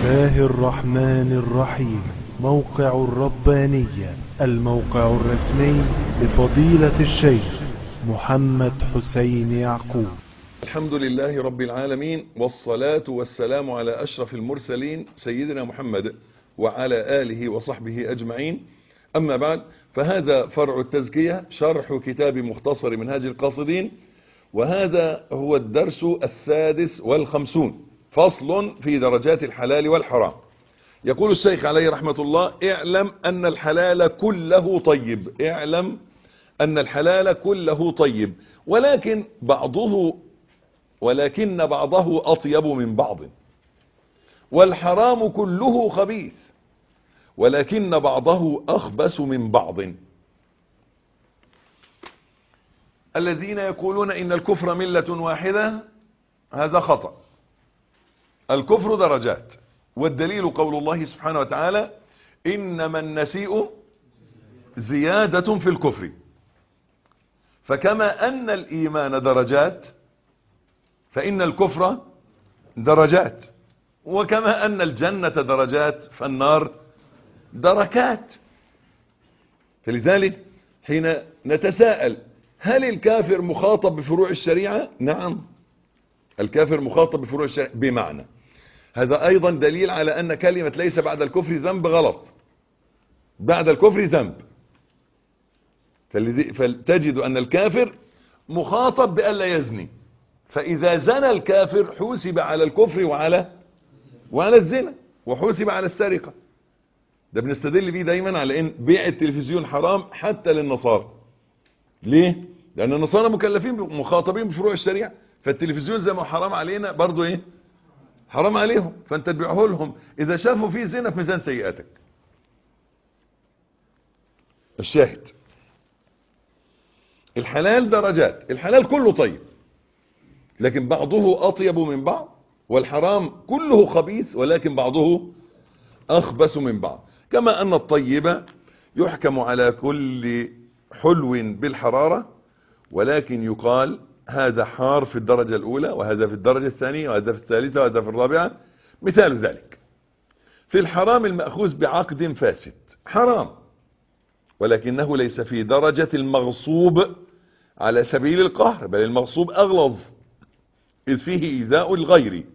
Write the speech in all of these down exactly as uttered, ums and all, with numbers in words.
الله الرحمن الرحيم. موقع الربانية، الموقع الرسمي لفضيلة الشيخ محمد حسين يعقوب. الحمد لله رب العالمين، والصلاة والسلام على أشرف المرسلين سيدنا محمد وعلى آله وصحبه أجمعين. أما بعد، فهذا فرع التزكية، شرح كتاب مختصر منهاج القاصدين، وهذا هو الدرس السادس والخمسون، فصل في درجات الحلال والحرام. يقول الشيخ عليه رحمة الله: اعلم أن الحلال كله طيب. اعلم أن الحلال كله طيب، ولكن بعضه ولكن بعضه أطيب من بعض، والحرام كله خبيث، ولكن بعضه أخبث من بعض. الذين يقولون إن الكفر ملة واحدة، هذا خطأ. الكفر درجات، والدليل قول الله سبحانه وتعالى: إنما النسيء زيادة في الكفر. فكما أن الإيمان درجات، فإن الكفر درجات، وكما أن الجنة درجات، فالنار دركات. فلذلك حين نتساءل: هل الكافر مخاطب بفروع الشريعة؟ نعم، الكافر مخاطب بفروع الشريعة. بمعنى هذا أيضا دليل على أن كلمة ليس بعد الكفر ذنب غلط. بعد الكفر ذنب، فتجد أن الكافر مخاطب بألا يزني، فإذا زنى الكافر حوسب على الكفر وعلى وعلى الزنا، وحوسب على السرقة. ده بنستدل بيه دايما على ان بيع التلفزيون حرام حتى للنصارى. ليه؟ لأن النصارى مكلفين مخاطبين بفروع الشريعة، فالتلفزيون زي ما حرام علينا برضو ايه؟ حرام عليهم، فانت تبيعه لهم اذا شافوا فيه زنا في ميزان سيئاتك. الشاهد: الحلال درجات، الحلال كله طيب، لكن بعضه أطيب من بعض، والحرام كله خبيث، ولكن بعضه أخبث من بعض. كما أن الطيب يحكم على كل حلو بالحرارة، ولكن يقال هذا حار في الدرجة الأولى، وهذا في الدرجة الثانية، وهذا في الثالثة، وهذا في الرابعة. مثال ذلك: في الحرام المأخوذ بعقد فاسد حرام، ولكنه ليس في درجة المغصوب على سبيل القهر، بل المغصوب أغلظ، إذ فيه إيذاء الغير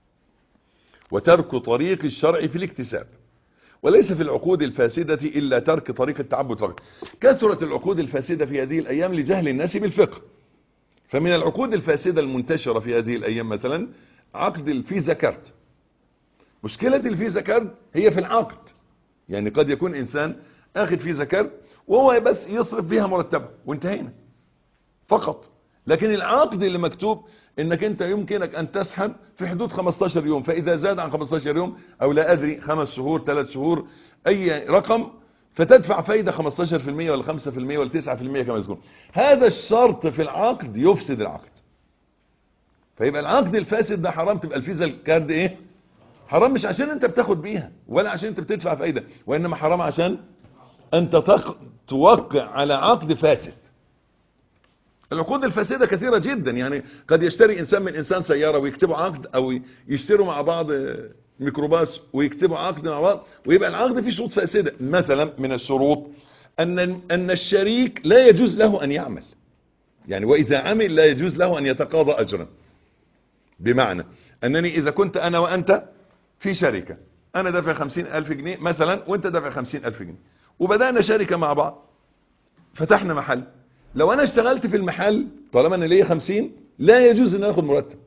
وترك طريق الشرع في الاكتساب. وليس في العقود الفاسدة إلا ترك طريق التعبد فقط. كثرت العقود الفاسدة في هذه الأيام لجهل الناس بالفقه. فمن العقود الفاسدة المنتشرة في هذه الأيام مثلا عقد الفيزا كارت. مشكلة الفيزا كارت هي في العقد، يعني قد يكون إنسان أخذ فيزا كارت وهو بس يصرف فيها مرتبه وانتهينا فقط. لكن العقد اللي مكتوب انك انت يمكنك ان تسحب في حدود خمستاشر يوم، فاذا زاد عن خمستاشر يوم او لا ادري خمس شهور ثلاث شهور اي رقم، فتدفع فايدة خمستاشر في المية ولا خمسة في المية ولا تسعة في المية كما يذكرون. هذا الشرط في العقد يفسد العقد، فيبقى العقد الفاسد ده حرام. تبقى الفيزا الكارد ايه؟ حرام، مش عشان انت بتاخد بيها ولا عشان انت بتدفع فايدة، وانما حرام عشان انت توقع على عقد فاسد. العقود الفاسدة كثيرة جدا، يعني قد يشتري انسان من انسان سيارة ويكتبوا عقد، او يشتروا مع بعض ميكروباص ويكتبوا عقد مع بعض، ويبقى العقد فيه شروط فاسدة. مثلا من الشروط ان ان الشريك لا يجوز له ان يعمل، يعني واذا عمل لا يجوز له ان يتقاضى اجرا. بمعنى انني اذا كنت انا وانت في شركة، انا دافع خمسين الف جنيه مثلا وانت دافع خمسين الف جنيه، وبدأنا شركة مع بعض، فتحنا محل. لو انا اشتغلت في المحل طالما انا ليا خمسين لا يجوز ان اخد مرتب،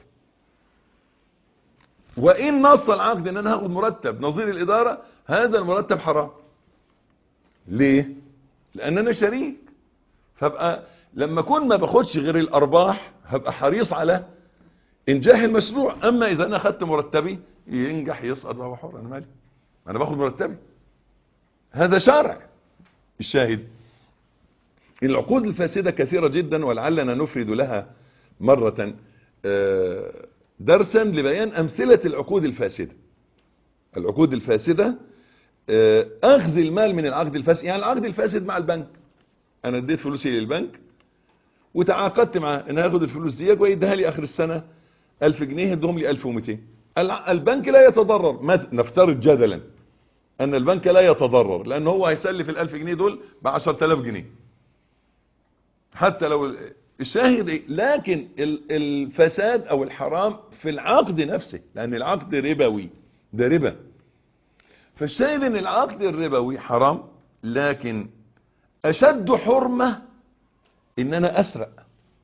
وان نص العقد ان انا هاخد مرتب نظير الادارة، هذا المرتب حرام. ليه؟ لان انا شريك، فابقى لما اكون ما باخدش غير الارباح هبقى حريص على انجاح المشروع. اما اذا انا اخدت مرتبي ينجح يسقط وهو حر، انا مالي، انا باخد مرتبي، هذا شرع. الشاهد: العقود الفاسدة كثيرة جدا، ولعلنا نفرد لها مرة درسا لبيان أمثلة العقود الفاسدة. العقود الفاسدة أخذ المال من العقد الفاسد، يعني العقد الفاسد مع البنك، أنا اديت فلوسي للبنك وتعاقدت معاه ان هاخد الفلوس دي ويديها لي آخر السنة ألف جنيه، يدهم لي ألف ومئتين، البنك لا يتضرر، نفترض جدلا ان البنك لا يتضرر، لان هو هيسلف الالف جنيه دول بعشرة الاف جنيه حتى لو الشاهد إيه؟ لكن الفساد او الحرام في العقد نفسه، لان العقد ربوي، ده ربا. فالشاهد ان العقد الربوي حرام، لكن اشد حرمة ان انا اسرق،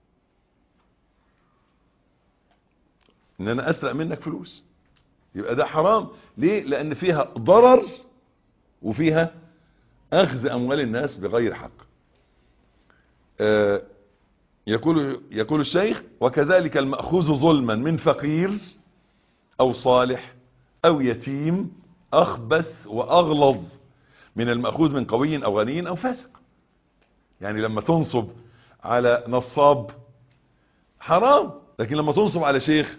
ان انا اسرق منك فلوس، يبقى ده حرام. ليه؟ لان فيها ضرر وفيها اخذ اموال الناس بغير حق. آه يقول يقول الشيخ: وكذلك المأخوذ ظلما من فقير او صالح او يتيم اخبث واغلظ من المأخوذ من قوي او غني او فاسق. يعني لما تنصب على نصاب حرام، لكن لما تنصب على شيخ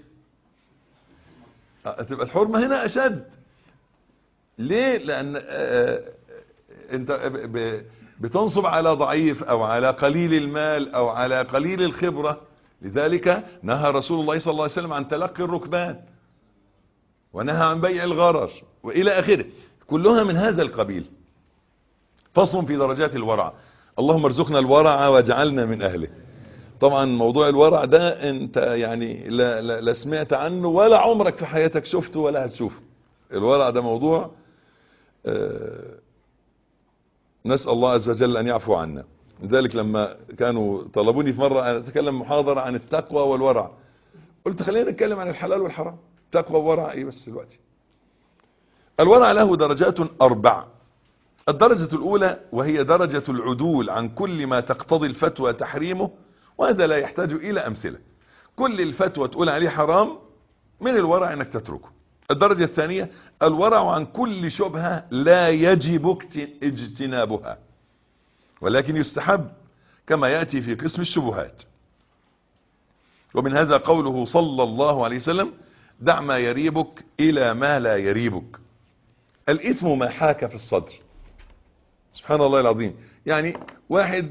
تبقى الحرمة هنا اشد. ليه؟ لان آه انت بتنصب على ضعيف او على قليل المال او على قليل الخبرة. لذلك نهى رسول الله صلى الله عليه وسلم عن تلقي الركبان، ونهى عن بيع الغرر والى اخره، كلها من هذا القبيل. فصل في درجات الورع. اللهم ارزقنا الورع واجعلنا من اهله. طبعا موضوع الورع ده انت يعني لا, لا, لا سمعت عنه ولا عمرك في حياتك شفته ولا هتشوفه. الورع ده موضوع آه نسأل الله عز وجل ان يعفو عنا. لذلك لما كانوا طلبوني في مرة ان اتكلم محاضرة عن التقوى والورع، قلت خلينا نتكلم عن الحلال والحرام. تقوى وورع ايه بس دلوقتي؟ الورع له درجات اربع. الدرجة الاولى وهي درجة العدول عن كل ما تقتضي الفتوى تحريمه، وهذا لا يحتاج الى امثلة. كل الفتوى تقول عليه حرام، من الورع انك تتركه. الدرجة الثانية الورع عن كل شبهة لا يجب اجتنابها، ولكن يستحب، كما يأتي في قسم الشبهات. ومن هذا قوله صلى الله عليه وسلم: دع ما يريبك إلى ما لا يريبك. الإثم ما حاك في الصدر. سبحان الله العظيم. يعني واحد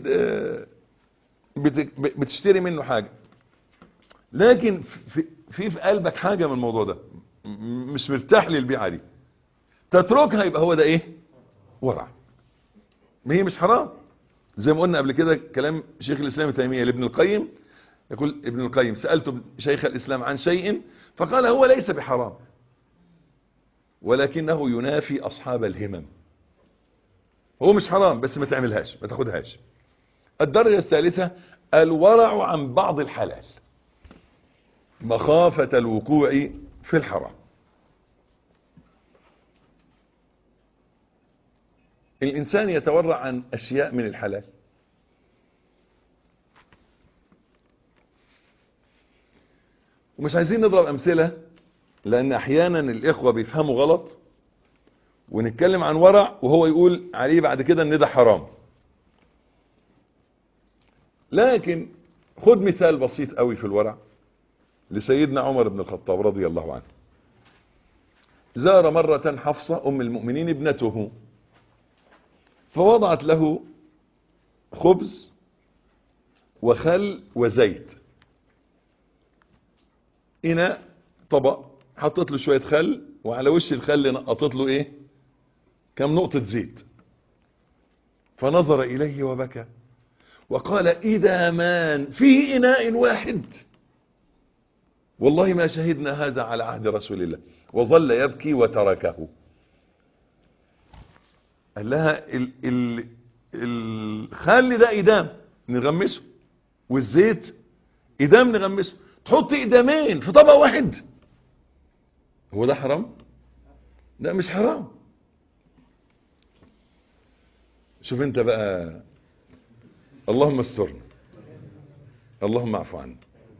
بتشتري منه حاجة، لكن في في, في قلبك حاجة من الموضوع ده، مش مرتاح للبيعة دي، تتركها، يبقى هو ده ايه؟ ورع. ما هي مش حرام، زي ما قلنا قبل كده كلام شيخ الإسلام ابن تيمية لابن القيم. يقول ابن القيم: سألت شيخ الإسلام عن شيء فقال هو ليس بحرام، ولكنه ينافي أصحاب الهمم. هو مش حرام بس ما تعملهاش، ما تاخدهاش. الدرجة الثالثة الورع عن بعض الحلال مخافة الوقوع في الحرام. الإنسان يتورع عن أشياء من الحلال. ومش عايزين نضرب أمثلة، لأن أحيانا الإخوة بيفهموا غلط، ونتكلم عن ورع وهو يقول عليه بعد كده ان ده حرام. لكن خد مثال بسيط قوي في الورع لسيدنا عمر بن الخطاب رضي الله عنه. زار مرة حفصة أم المؤمنين ابنته، فوضعت له خبز وخل وزيت. هنا طبق، حطت له شوية خل، وعلى وش الخل نقطت له ايه؟ كم نقطة زيت. فنظر إليه وبكى وقال: إذا مان في إناء واحد والله ما شهدنا هذا على عهد رسول الله. وظل يبكي وتركه. قال لها: ال ال الخل ده إدام نغمسه، والزيت إدام نغمسه، تحط إدامين في طبق واحد، هو ده حرام؟ لا مش حرام. شوف انت بقى، اللهم استرنا، اللهم اعفو عنا.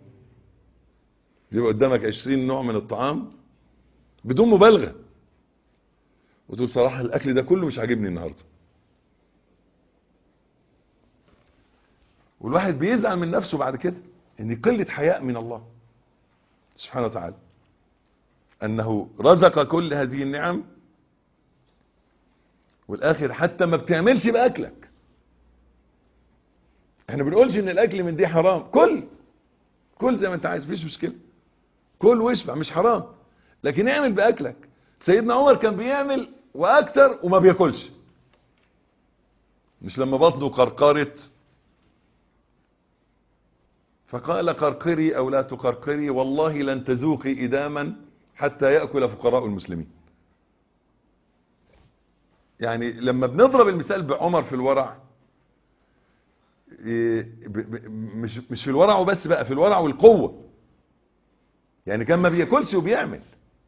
يبقى قدامك عشرين نوع من الطعام بدون مبالغة، وتقول صراحة الاكل ده كله مش عاجبني النهاردة. والواحد بيزعل من نفسه بعد كده، ان قلة حياء من الله سبحانه وتعالى، انه رزق كل هذه النعم والاخر حتى ما بتعملش باكلك. احنا بنقولش ان الاكل من دي حرام، كل كل زي ما انت عايز، مفيش مشكله، كل واشبع، مش حرام. لكن اعمل باكلك. سيدنا عمر كان بيعمل واكتر وما بياكلش. مش لما بطنه قرقرت فقال قرقري او لا تقرقري والله لن تذوقي اداما حتى يأكل فقراء المسلمين. يعني لما بنضرب المثال بعمر في الورع، مش مش في الورع وبس بقى، في الورع والقوة. يعني كان ما بياكلش وبيعمل.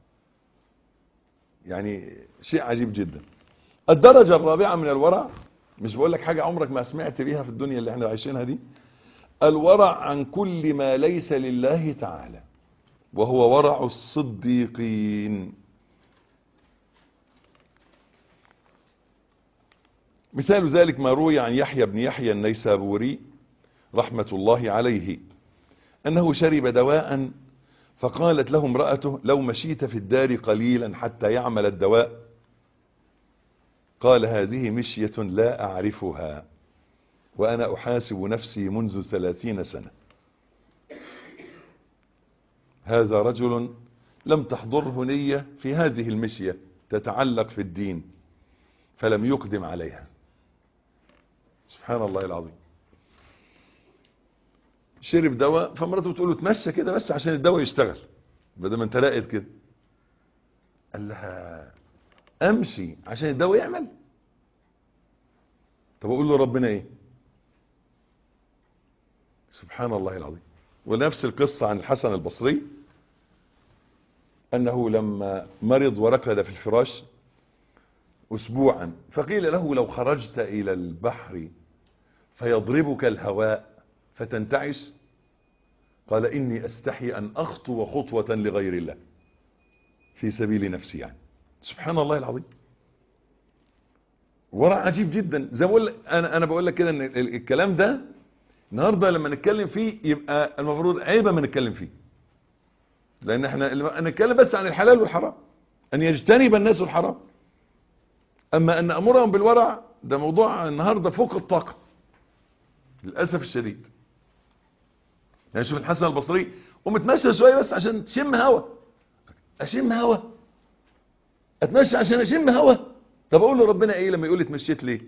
يعني شيء عجيب جدا. الدرجة الرابعة من الورع، مش بقول لك حاجة عمرك ما سمعت بيها في الدنيا اللي احنا عايشينها دي، الورع عن كل ما ليس لله تعالى، وهو ورع الصديقين. مثال ذلك ما روي عن يحيى بن يحيى النيسابوري رحمة الله عليه أنه شرب دواء فقالت له امرأته لو مشيت في الدار قليلا حتى يعمل الدواء، قال هذه مشية لا أعرفها وأنا أحاسب نفسي منذ ثلاثين سنة. هذا رجل لم تحضره نية في هذه المشية تتعلق في الدين فلم يقدم عليها. سبحان الله العظيم. شرب دواء فمرته بتقول له تمشى كده بس عشان الدواء يشتغل بدل ما انت راقد كده. قال لها امشي عشان الدواء يعمل؟ طب اقول له ربنا ايه؟ سبحان الله العظيم. ونفس القصة عن الحسن البصري انه لما مرض وركض في الفراش اسبوعا فقيل له لو خرجت الى البحر فيضربك الهواء فتنتعش، قال اني استحي ان اخطو خطوة لغير الله في سبيل نفسي. يعني سبحان الله العظيم. ورع عجيب جدا. زي ما بقول انا انا بقول لك كده ان الكلام ده النهارده لما نتكلم فيه يبقى المفروض عيبه ما نتكلم فيه، لان احنا نتكلم بس عن الحلال والحرام، ان يجتنب الناس الحرام. اما ان امرهم بالورع ده موضوع النهارده فوق الطاقه للاسف الشديد. يعني شوف الحسن البصري ومتمشى شويه بس عشان تشم هوا. اشم هوا؟ اتمشى عشان اشم هوا؟ طب اقول له ربنا ايه لما يقول لي اتمشيت ليه؟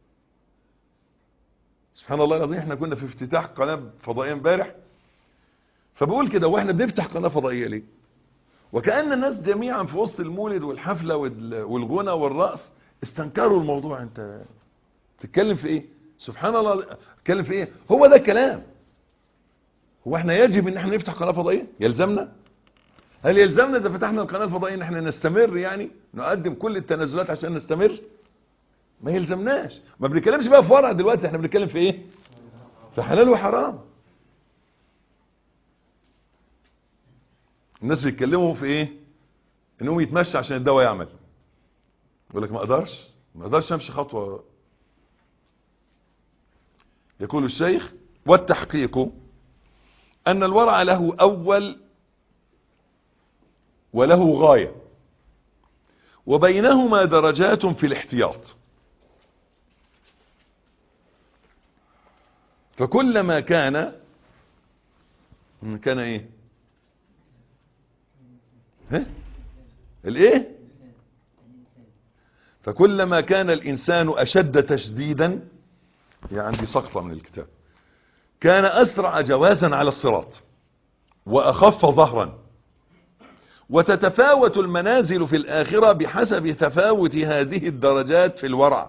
سبحان الله العظيم. احنا كنا في افتتاح قناه فضائيه امبارح، فبقول كده واحنا بنفتح قناه فضائيه ليه؟ وكأن الناس جميعا في وسط المولد والحفله والغنى والرقص استنكروا الموضوع. انت تتكلم في ايه؟ سبحان الله. تتكلم في ايه؟ هو ده الكلام. هو احنا يجب ان احنا نفتح قناه فضائيه؟ يلزمنا؟ هل يلزمنا اذا فتحنا القناه الفضائيه ان احنا نستمر، يعني نقدم كل التنازلات عشان نستمر؟ ما يلزمناش. ما بنتكلمش بقى في ورع دلوقتي، احنا بنتكلم في ايه؟ في حلال وحرام. الناس بيتكلموا في ايه؟ انهم يتمشى عشان الدواء يعمل. يقول لك ما اقدرش ما اقدرش امشي خطوه. يقول الشيخ والتحقيق ان الورع له اول وله غاية وبينهما درجات في الاحتياط، فكلما كان كان ايه ها الايه فكلما كان الانسان اشد تشديدا، يعني عندي سقطة من الكتاب، كان اسرع جوازا على الصراط واخف ظهرا، وتتفاوت المنازل في الآخرة بحسب تفاوت هذه الدرجات في الورع.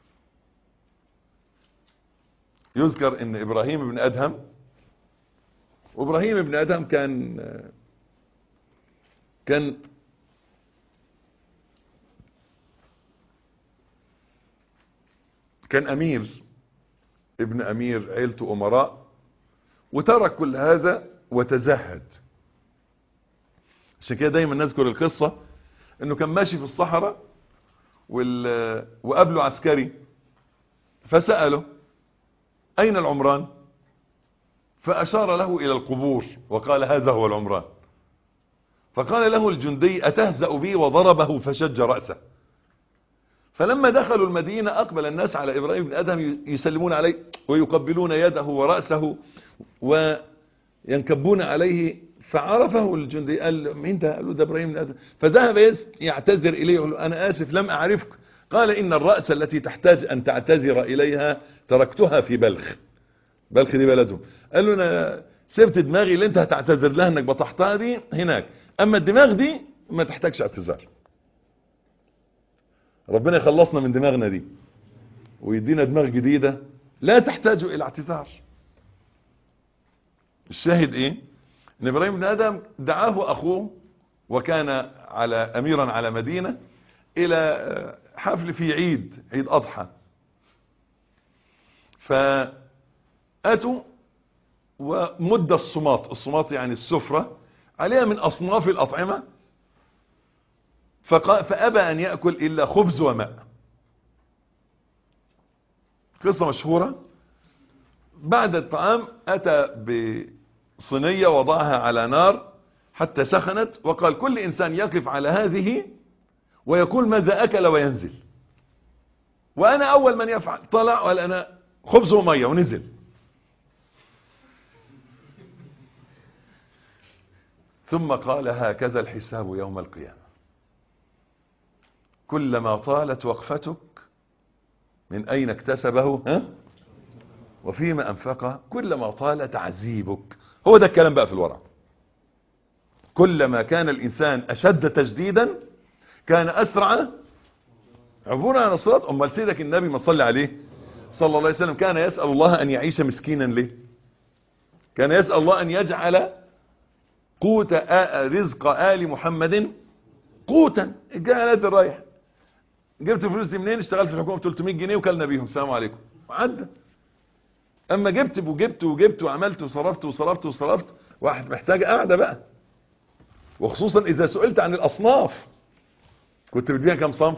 يذكر ان ابراهيم بن ادهم، وابراهيم بن ادهم كان كان كان امير، ابن امير، عيلته امراء، وترك كل هذا وتزهد. عشان كده دايما نذكر القصة انه كان ماشي في الصحراء وال... وقابله عسكري فسأله اين العمران؟ فاشار له الى القبور وقال هذا هو العمران. فقال له الجندي اتهزأ بي وضربه فشج رأسه. فلما دخلوا المدينة اقبل الناس على ابراهيم بن ادهم يسلمون عليه ويقبلون يده ورأسه وينكبون عليه، فعرفه الجندي، قال له مين ده؟ قال له ده ابراهيم بن ادهم. فذهب يعتذر اليه يقول له انا اسف لم اعرفك. قال ان الرأس التي تحتاج ان تعتذر اليها تركتها في بلخ. بلخ دي بلدهم. قال له انا سبت دماغي اللي انت هتعتذر لها انك بطحتها دي هناك، اما الدماغ دي ما تحتاجش اعتذار. ربنا يخلصنا من دماغنا دي ويدينا دماغ جديدة لا تحتاج الى اعتذار. الشاهد ايه؟ ان ابراهيم بن ادم دعاه اخوه وكان على اميرا على مدينة الى حفل في عيد عيد اضحى. فاتوا ومد الصماط، الصماط يعني السفرة عليها من اصناف الاطعمة، فابى ان يأكل الا خبز وماء. قصة مشهورة. بعد الطعام اتى بصينية وضعها على نار حتى سخنت، وقال كل انسان يقف على هذه ويقول ماذا اكل وينزل، وانا اول من يفعل. طلع وقال انا خبز ومية ونزل. ثم قال هكذا الحساب يوم القيامة، كلما طالت وقفتك من اين اكتسبه ها وفيما انفقه كلما طال تعذيبك. هو ده الكلام بقى في الورع. كلما كان الانسان اشد تجديدا كان اسرع عبورا عن الصراط. امال سيدك النبي ما صلى عليه صلى الله عليه وسلم كان يسأل الله ان يعيش مسكينا ليه؟ كان يسأل الله ان يجعل قوت رزق آل محمد قوتا. الجهل رايح جبت الفلوس دي منين؟ اشتغلت في الحكومه ب ثلاثمية جنيه وكلنا بيهم السلام عليكم وعدى. اما جبت وجبت وجبت وعملت وصرفت وصرفت وصرفت، واحد محتاج قاعده بقى. وخصوصا اذا سئلت عن الاصناف، كنت بتبيع كم صنف؟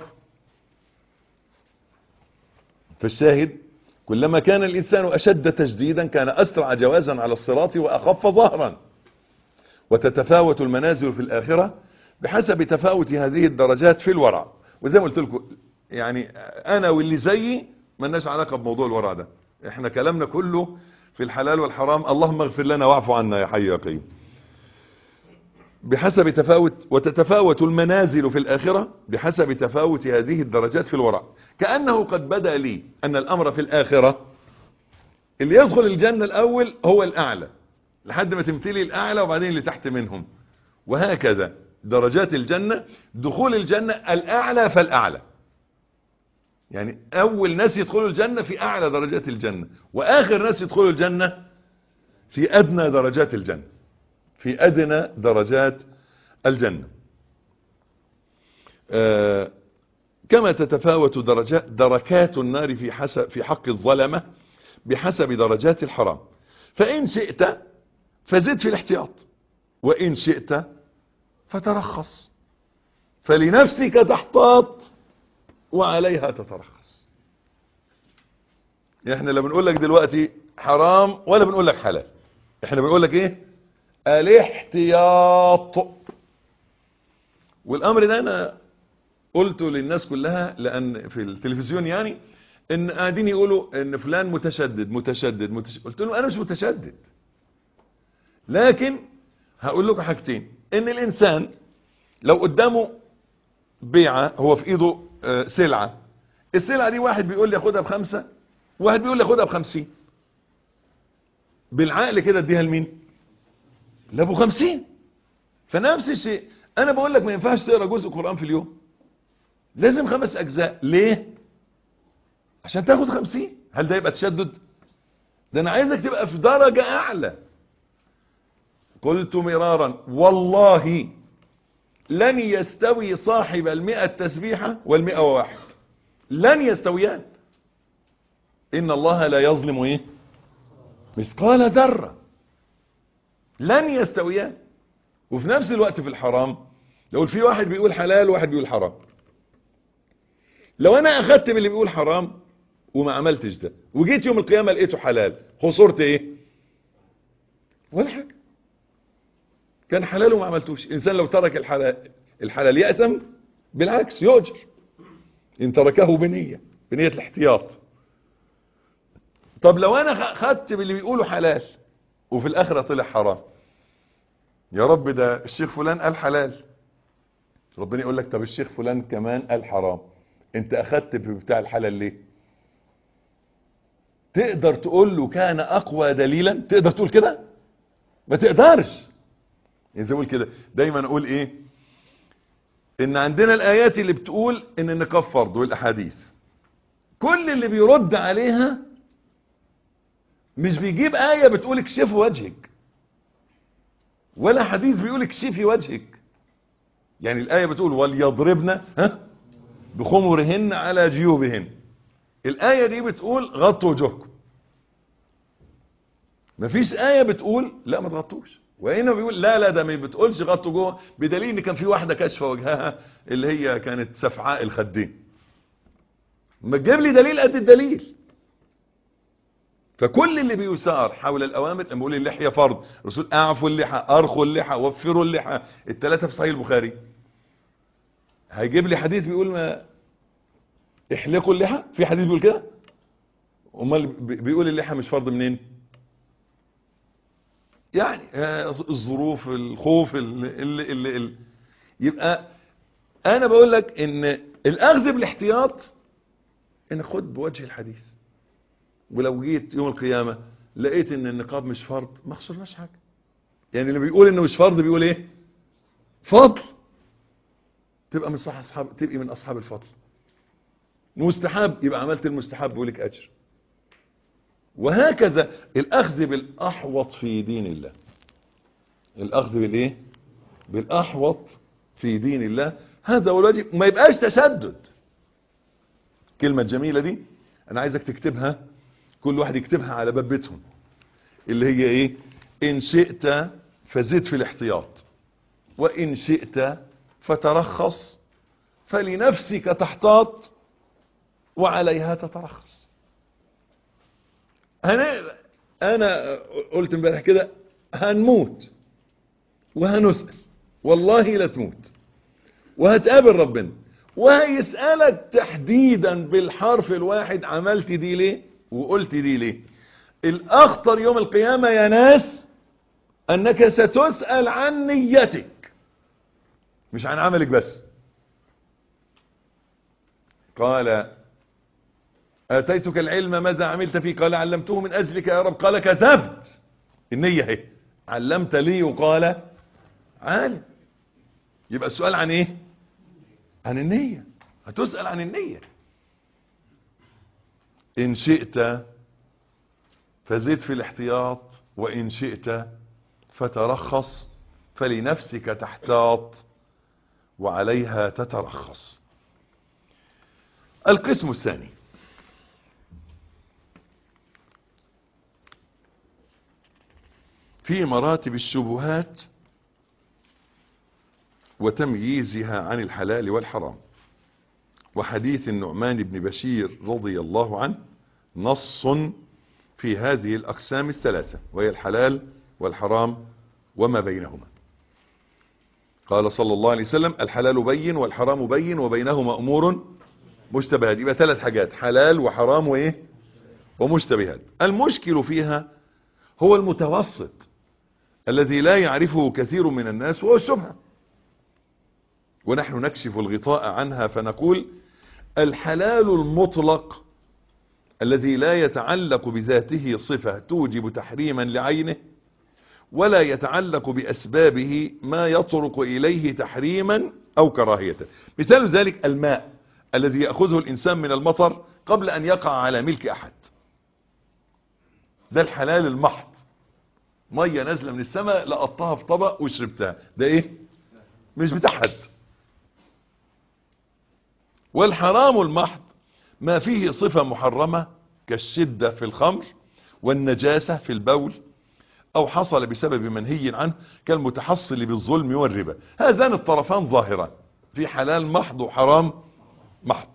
فالشاهد كلما كان الانسان اشد تجديدا كان اسرع جوازا على الصراط واخف ظهرا. وتتفاوت المنازل في الاخره بحسب تفاوت هذه الدرجات في الورع. وزي ما قلت لكم يعني انا واللي زيي مالناش علاقه بموضوع الورع ده، احنا كلامنا كله في الحلال والحرام. اللهم اغفر لنا واعف عنا يا حي يا قيوم. بحسب تفاوت وتتفاوت المنازل في الآخرة بحسب تفاوت هذه الدرجات في الورع. كأنه قد بدا لي أن الأمر في الآخرة اللي يدخل الجنة الأول هو الأعلى لحد ما تمتلي الأعلى وبعدين اللي تحت منهم، وهكذا درجات الجنة. دخول الجنة الأعلى فالأعلى، يعني أول ناس يدخلوا الجنة في أعلى درجات الجنة، وآخر ناس يدخلوا الجنة في أدنى درجات الجنة، في أدنى درجات الجنة. آه كما تتفاوت درجات دركات النار في حسب في حق الظلمة بحسب درجات الحرام. فإن شئت فزد في الاحتياط، وإن شئت فترخص، فلنفسك تحتاط وعليها تترخص. احنا لا بنقول لك دلوقتي حرام ولا بنقول لك حلال، احنا بنقول لك ايه؟ الاحتياط. والامر ده انا قلته للناس كلها، لان في التلفزيون يعني ان قاعدين يقولوا ان فلان متشدد متشدد متشدد. قلت لهم انا مش متشدد، لكن هقول لكم حاجتين. ان الانسان لو قدامه بيعة، هو في ايده سلعة، السلعة دي واحد بيقول لي اخدها بخمسة وواحد بيقول لي اخدها بخمسين، بالعقل كده اديها لمين؟ لابو خمسين. فنفس الشيء انا بقول لك ما ينفعش تقرا جزء قرآن في اليوم، لازم خمس اجزاء. ليه؟ عشان تاخد خمسين. هل ده يبقى تشدد؟ ده انا عايزك تبقى في درجة اعلى. قلت مرارا والله لن يستوي صاحب المئة تسبيحة والمئة وواحد، لن يستويان. ان الله لا يظلم ايه؟ مثقال ذرة، لن يستويان. وفي نفس الوقت في الحرام لو في واحد بيقول حلال وواحد بيقول حرام، لو انا اخدت باللي بيقول حرام وما عملتش ده وجيت يوم القيامة لقيته حلال، خسرت ايه؟ ولا حاجة. كان حلال وما عملتوش. الانسان لو ترك الحلال الحلال يأثم، بالعكس يؤجر ان تركه بنية بنية الاحتياط. طب لو انا خدت باللي بيقوله حلال وفي الاخرة طلع حرام، يا رب ده الشيخ فلان قال حلال، ربنا يقول لك طب الشيخ فلان كمان قال حرام، انت اخدت في بتاع الحلال ليه؟ تقدر تقول له كان اقوى دليلا؟ تقدر تقول كده؟ ما تقدرش. يعني زي ما اقول كده دايما اقول ايه، ان عندنا الايات اللي بتقول ان النقاب فرض والاحاديث، كل اللي بيرد عليها مش بيجيب آية بتقول اكشفي وجهك، ولا حديث بيقول اكشفي وجهك. يعني الآية بتقول وليضربن ها بخمرهن على جيوبهن، الآية دي بتقول غطوا وجهكم. مفيش آية بتقول لا ما تغطوش، وهنا بيقول لا لا ده ما بتقولش غطوا جوه، بدليل ان كان في واحدة كشفة وجهها اللي هي كانت سفعاء الخدين. ما تجيب لي دليل قد الدليل. فكل اللي بيسار حول الأوامر، لما بيقول اللحية فرض، الرسول اعفوا اللحى، ارخوا اللحى، وفروا اللحى، الثلاثة في صحيح البخاري، هيجيب لي حديث بيقول ما احلقوا اللحى؟ في حديث بيقول كده؟ امال بيقول اللحى مش فرض منين؟ يعني الظروف، الخوف، اللي اللي اللي يبقى انا بقول لك ان الاخذ بالاحتياط ان خد بوجه الحديث. ولو جيت يوم القيامة لقيت ان النقاب مش فرض، ما خسرناش حاجة. يعني اللي بيقول انه مش فرض بيقول ايه؟ فضل. تبقى من صح اصحاب، تبقي من اصحاب الفضل. مستحب يبقى عملت المستحب ولك اجر. وهكذا الاخذ بالاحوط في دين الله، الاخذ بالايه؟ بالاحوط في دين الله، هذا هو الواجب. ما يبقاش تشدد. كلمة جميلة دي انا عايزك تكتبها، كل واحد يكتبها على باب بيتهم، اللي هي ايه؟ ان شئت فزد في الاحتياط، وان شئت فترخص، فلنفسك تحتاط وعليها تترخص. انا انا قلت امبارح كده هنموت وهنسأل، والله لا تموت، وهتقابل ربنا وهيسألك تحديدا بالحرف الواحد عملت دي ليه وقلت دي ليه. الاخطر يوم القيامة يا ناس انك ستسأل عن نيتك، مش عن عملك بس. قال اتيتك العلم ماذا عملت فيه؟ قال علمته من اجلك يا رب. قال كذبت. النية اهي، علمت لي وقال عالم. يبقى السؤال عن ايه؟ عن النية. هتسأل عن النية. ان شئت فزد في الاحتياط، وان شئت فترخص، فلنفسك تحتاط وعليها تترخص. القسم الثاني في مراتب الشبهات وتمييزها عن الحلال والحرام. وحديث النعمان بن بشير رضي الله عنه نص في هذه الأقسام الثلاثة، وهي الحلال والحرام وما بينهما. قال صلى الله عليه وسلم الحلال بين والحرام بين وبينهما أمور مشتبهات. يبقى ثلاث حاجات، حلال وحرام وإيه؟ ومشتبهات. المشكل فيها هو المتوسط الذي لا يعرفه كثير من الناس، وهو الشبهة. ونحن نكشف الغطاء عنها فنقول الحلال المطلق الذي لا يتعلق بذاته صفة توجب تحريما لعينه، ولا يتعلق بأسبابه ما يطرق إليه تحريما أو كراهية. مثال ذلك الماء الذي يأخذه الإنسان من المطر قبل أن يقع على ملك أحد، ده الحلال المحض. مية نازلة من السماء لقطتها في طبق وشربتها، ده ايه؟ مش بتاع حد. والحرام المحض ما فيه صفة محرمة كالشدة في الخمر والنجاسة في البول، او حصل بسبب منهي عنه كالمتحصل بالظلم والربا. هذان الطرفان ظاهران في حلال محض وحرام محض،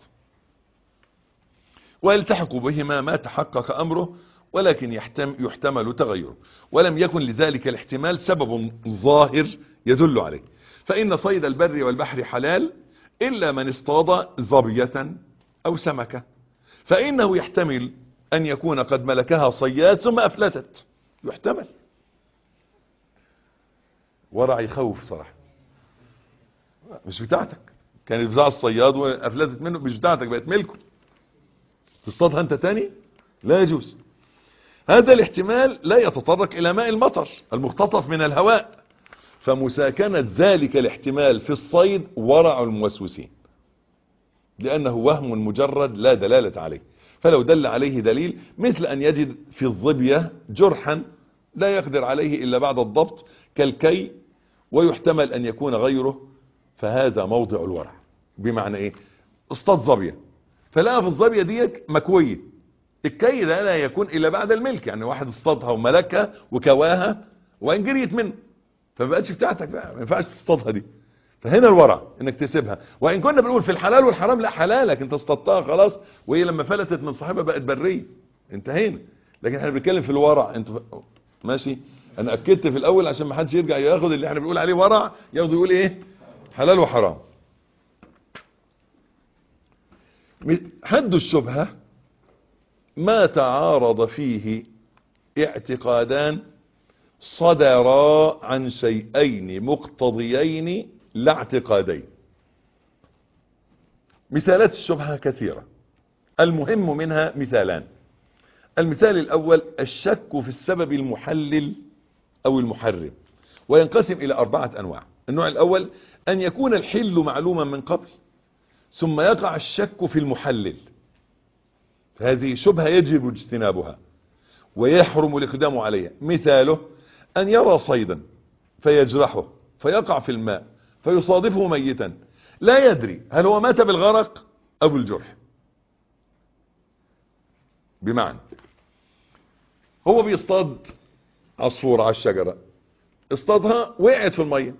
ويلتحق بهما ما تحقق امره، ولكن يحتمل تغيره، ولم يكن لذلك الاحتمال سبب ظاهر يدل عليه. فإن صيد البر والبحر حلال إلا من اصطاد ظبية أو سمكة، فإنه يحتمل أن يكون قد ملكها صياد ثم أفلتت، يحتمل. ورع يخوف صراحة. مش بتاعتك، كان بتاع الصياد وافلتت منه، مش بتاعتك، بقت ملكه، تصطادها انت تاني؟ لا يجوز. هذا الاحتمال لا يتطرق الى ماء المطر المختطف من الهواء، فمساكنة ذلك الاحتمال في الصيد ورع الموسوسين، لانه وهم مجرد لا دلالة عليه. فلو دل عليه دليل، مثل ان يجد في الظبية جرحا لا يقدر عليه الا بعد الضبط كالكي، ويحتمل ان يكون غيره، فهذا موضع الورع. بمعنى ايه؟ اصطاد ظبية فلقى في الظبية دي مكوية، الكي ده لا يكون الا بعد الملك، يعني واحد اصطادها وملكها وكواها وان جريت منه فما بقتش بتاعتك بقى، ما ينفعش تصطادها دي. فهنا الورع انك تسيبها. وان كنا بنقول في الحلال والحرام، لا حلالك انت اصطادتها خلاص، وهي لما فلتت من صاحبها بقت بريه، انتهينا. لكن احنا بنتكلم في الورع. انت ماشي؟ انا اكدت في الاول عشان ما حدش يرجع ياخد اللي احنا بنقول عليه ورع ياخد يقول ايه حلال وحرام. حد الشبهة ما تعارض فيه اعتقادان صدرا عن شيئين مقتضيين لا اعتقادين. مثالات الشبهة كثيرة، المهم منها مثالان. المثال الأول الشك في السبب المحلل أو المحرم، وينقسم إلى أربعة أنواع. النوع الأول أن يكون الحل معلوما من قبل ثم يقع الشك في المحلل، هذه شبهة يجب اجتنابها ويحرم الاقدام عليها. مثاله أن يرى صيدا فيجرحه فيقع في الماء فيصادفه ميتا، لا يدري هل هو مات بالغرق أو بالجرح. بمعنى هو بيصطاد عصفور على الشجرة، اصطادها وقعت في المية،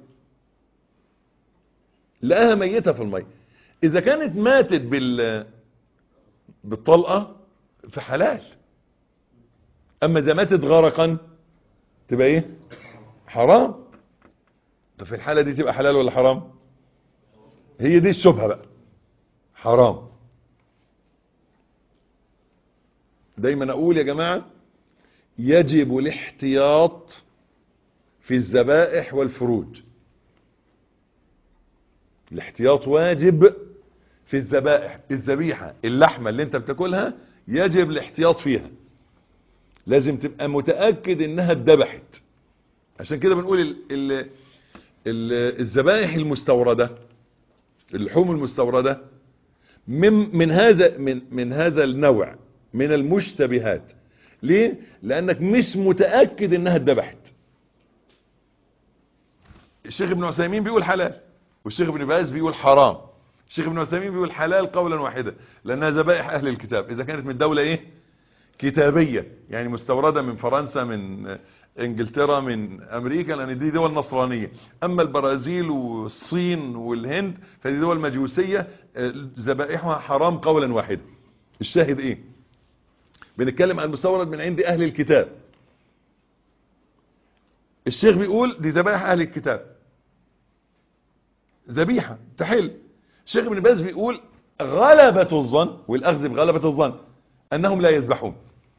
لقاها ميتة في المية. إذا كانت ماتت بال بالطلقة فحلال، أما إذا ماتت غرقا تبقى إيه؟ حرام. طب في الحالة دي تبقى حلال ولا حرام؟ هي دي الشبهة بقى، حرام. دايما أقول يا جماعة يجب الاحتياط في الذبائح والفروج. الاحتياط واجب في الذبائح. الذبيحة اللحمة اللي انت بتاكلها يجب الاحتياط فيها، لازم تبقى متأكد انها اتذبحت. عشان كده بنقول ال ال ال الذبائح المستوردة، اللحوم المستوردة من من هذا من من هذا النوع من المشتبهات. ليه؟ لانك مش متأكد انها اتذبحت. الشيخ ابن عثيمين بيقول حلال، والشيخ ابن باز بيقول حرام. الشيخ ابن عثيمين بيقول حلال قولا واحدا لانها ذبائح اهل الكتاب اذا كانت من دولة ايه كتابية، يعني مستوردة من فرنسا، من انجلترا، من امريكا، لان دي دول نصرانية. اما البرازيل والصين والهند فدي دول مجوسية، ذبائحها حرام قولا واحدا. الشاهد ايه؟ بنتكلم عن مستورد من عند اهل الكتاب. الشيخ بيقول دي ذبائح اهل الكتاب، ذبيحة تحل. الشيخ ابن باز بيقول غلبة الظن، والاخذ بغلبة الظن انهم لا يذبحون،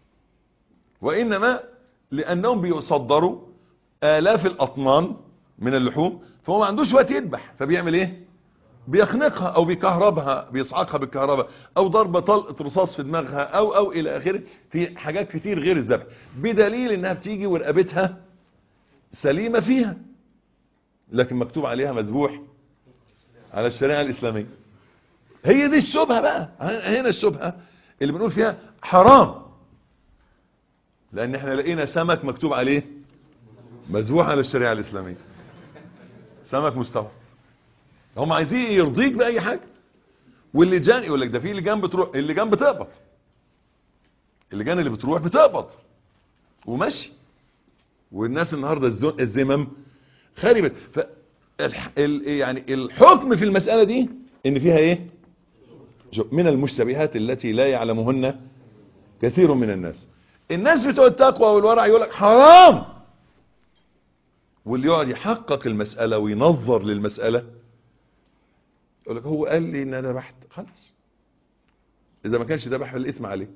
وانما لانهم بيصدروا الاف الاطنان من اللحوم، فهو ما عندوش وقت يذبح، فبيعمل ايه؟ بيخنقها او بيكهربها، بيصعقها بالكهرباء، او ضرب طلقة رصاص في دماغها، او او الى اخره. في حاجات كتير غير الذبح، بدليل انها بتيجي ورقبتها سليمة فيها لكن مكتوب عليها مذبوح على الشريعة الاسلامية. هي دي الشبهة بقى. هنا الشبهة اللي بنقول فيها حرام، لان احنا لقينا سمك مكتوب عليه مذبوح على الشريعة الاسلامية، سمك مستورد. هم عايزين يرضيك باي حاجة. واللجان يقول لك ده في لجان بتروح، اللجان بتقبض، اللجان اللي بتروح بتقبض وماشي. والناس النهارده الزمم خربت. ف يعني الحكم في المسألة دي ان فيها ايه؟ من المشتبهات التي لا يعلمهن كثير من الناس. الناس بتوع التقوى والورع يقول لك حرام، واللي يقعد يحقق المسألة وينظر للمسألة يقول لك هو قال لي ان انا ذبحت، خلاص. اذا ما كانش ذبح الاسم عليه.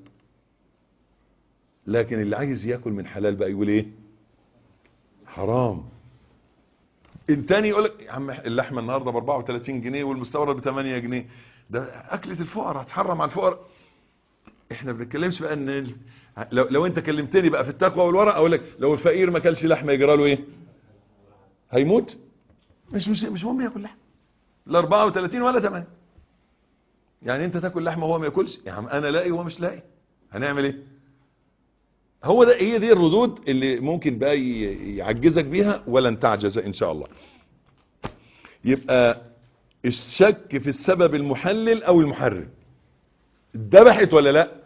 لكن اللي عايز ياكل من حلال بقى يقول ايه؟ حرام. التاني يقول لك يا عم اللحمه النهارده ب أربعة وثلاثين جنيه والمستورد ب ثمانية جنيه، ده اكله الفقراء، هتحرم على الفقراء. احنا ما بنتكلمش بقى ان لو, لو انت كلمتني بقى في التقوى والورع اقول لك لو الفقير ما كلش لحمه يجرى له ايه؟ هيموت. مش مش مش مهم ياكل لحمه لا أربعة وثلاثين ولا ثمانية. يعني انت تاكل لحمه وهو ما ياكلش؟ يا عم انا لاقي وهو مش لاقي، هنعمل ايه؟ هو ده، هي دي الردود اللي ممكن بقى يعجزك بيها، ولن تعجز ان شاء الله. يبقى الشك في السبب المحلل او المحرم، ذبحت ولا لا؟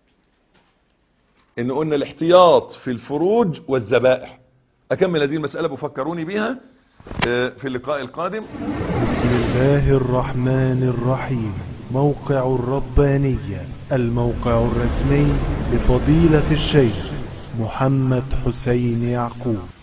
ان قلنا الاحتياط في الفروج والذبائح. اكمل هذه المسألة بفكروني بيها في اللقاء القادم. بسم الله الرحمن الرحيم. موقع الربانية، الموقع الرسمي لفضيلة الشيخ محمد حسين يعقوب.